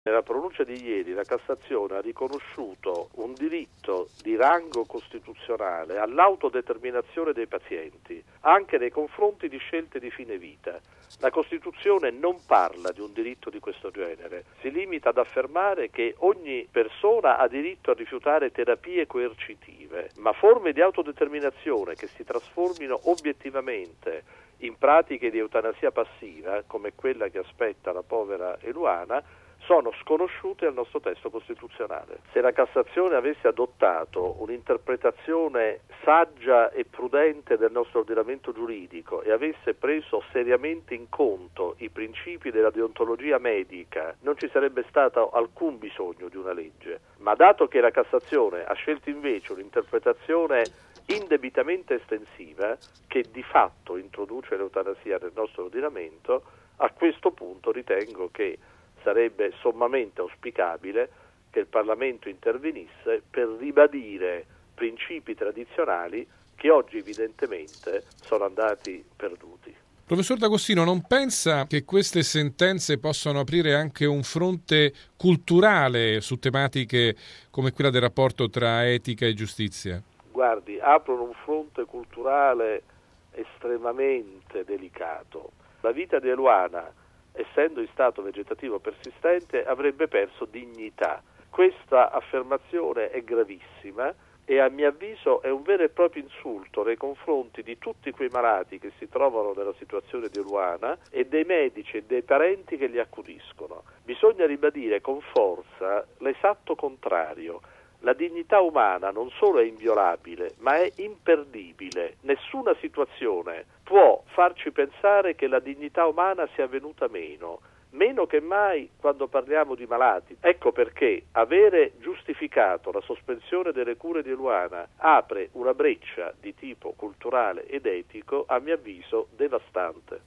Nella pronuncia di ieri la Cassazione ha riconosciuto un diritto di rango costituzionale all'autodeterminazione dei pazienti, anche nei confronti di scelte di fine vita. La Costituzione non parla di un diritto di questo genere, si limita ad affermare che ogni persona ha diritto a rifiutare terapie coercitive, ma forme di autodeterminazione che si trasformino obiettivamente in pratiche di eutanasia passiva, come quella che aspetta la povera Eluana, sono sconosciute al nostro testo costituzionale. Se la Cassazione avesse adottato un'interpretazione saggia e prudente del nostro ordinamento giuridico e avesse preso seriamente in conto i principi della deontologia medica, non ci sarebbe stato alcun bisogno di una legge. Ma dato che la Cassazione ha scelto invece un'interpretazione indebitamente estensiva, che di fatto introduce l'eutanasia nel nostro ordinamento, a questo punto ritengo che sarebbe sommamente auspicabile che il Parlamento intervenisse per ribadire principi tradizionali che oggi evidentemente sono andati perduti. Professor D'Agostino, non pensa che queste sentenze possano aprire anche un fronte culturale su tematiche come quella del rapporto tra etica e giustizia? Guardi, aprono un fronte culturale estremamente delicato. La vita di Eluana, essendo in stato vegetativo persistente, avrebbe perso dignità. Questa affermazione è gravissima e a mio avviso è un vero e proprio insulto nei confronti di tutti quei malati che si trovano nella situazione di Eluana e dei medici e dei parenti che li accudiscono. Bisogna ribadire con forza l'esatto contrario. La dignità umana non solo è inviolabile, ma è imperdibile. Nessuna situazione può farci pensare che la dignità umana sia venuta meno che mai quando parliamo di malati. Ecco perché avere giustificato la sospensione delle cure di Eluana apre una breccia di tipo culturale ed etico, a mio avviso, devastante.